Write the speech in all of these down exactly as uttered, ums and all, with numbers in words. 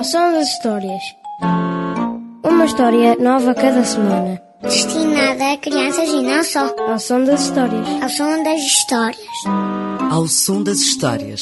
Ao som das histórias. Uma história nova cada semana. Destinada a crianças e não só. Ao som das histórias. Ao som das histórias. Ao som das histórias.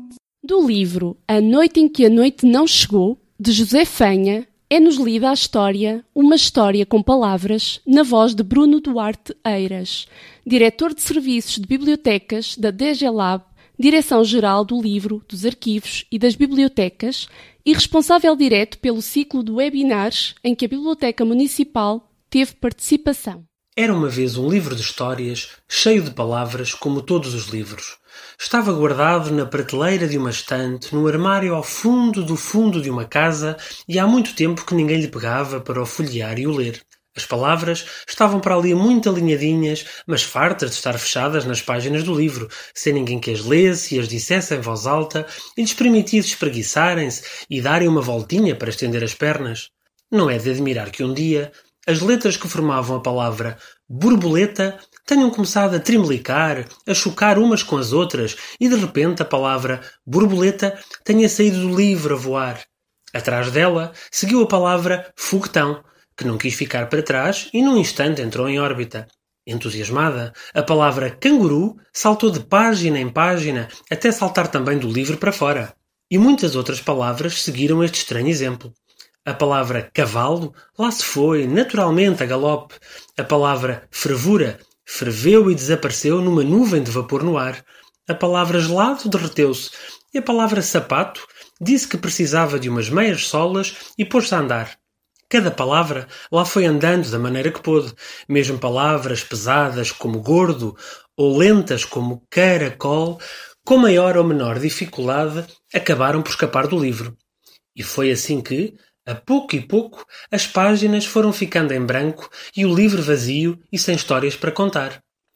Do livro A Noite em que a Noite Não Chegou, de José Fanha, é-nos lida a história Uma História com Palavras, na voz de Bruno Duarte Eiras, diretor de Serviços de Bibliotecas da D G Lab, Direção-Geral do Livro, dos Arquivos e das Bibliotecas e responsável direto pelo ciclo de webinars em que a Biblioteca Municipal teve participação. Era uma vez um livro de histórias, cheio de palavras, como todos os livros. Estava guardado na prateleira de uma estante, no armário ao fundo do fundo de uma casa, e há muito tempo que ninguém lhe pegava para o folhear e o ler. As palavras estavam para ali muito alinhadinhas, mas fartas de estar fechadas nas páginas do livro, sem ninguém que as lesse e as dissesse em voz alta e lhes permitisse espreguiçarem-se e darem uma voltinha para estender as pernas. Não é de admirar que um dia as letras que formavam a palavra borboleta tenham começado a trimelicar, a chocar umas com as outras e de repente a palavra borboleta tenha saído do livro a voar. Atrás dela seguiu a palavra foguetão, que não quis ficar para trás e num instante entrou em órbita. Entusiasmada, a palavra canguru saltou de página em página até saltar também do livro para fora. E muitas outras palavras seguiram este estranho exemplo. A palavra cavalo lá se foi, naturalmente, a galope. A palavra fervura ferveu e desapareceu numa nuvem de vapor no ar. A palavra gelado derreteu-se. E a palavra sapato disse que precisava de umas meias solas e pôs-se a andar. Cada palavra lá foi andando da maneira que pôde. Mesmo palavras pesadas como gordo ou lentas como caracol, com maior ou menor dificuldade, acabaram por escapar do livro. E foi assim que, a pouco e pouco, as páginas foram ficando em branco e o livro vazio e sem histórias para contar.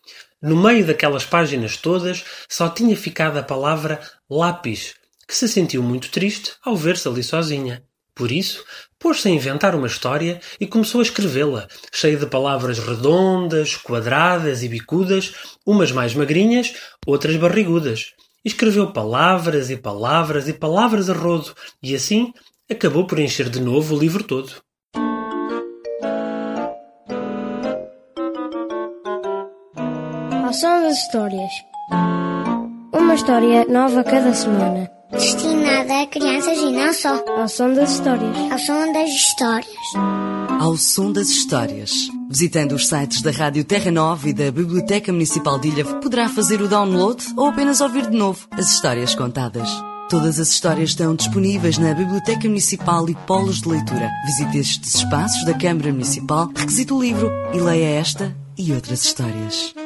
No meio daquelas páginas todas só tinha ficado a palavra lápis, que se sentiu muito triste ao ver-se ali sozinha. Por isso, pôs-se a inventar uma história e começou a escrevê-la, cheia de palavras redondas, quadradas e bicudas, umas mais magrinhas, outras barrigudas. Escreveu palavras e palavras e palavras a rodo, e assim acabou por encher de novo o livro todo. Ao som das histórias. Uma história nova cada semana. Destinada a crianças e não só. Ao som das histórias. Ao som das histórias. Ao som das histórias. Visitando os sites da Rádio Terra Nova e da Biblioteca Municipal de Ilhavo, poderá fazer o download ou apenas ouvir de novo as histórias contadas. Todas as histórias estão disponíveis na Biblioteca Municipal e Polos de Leitura. Visite estes espaços da Câmara Municipal, requisite o livro e leia esta e outras histórias.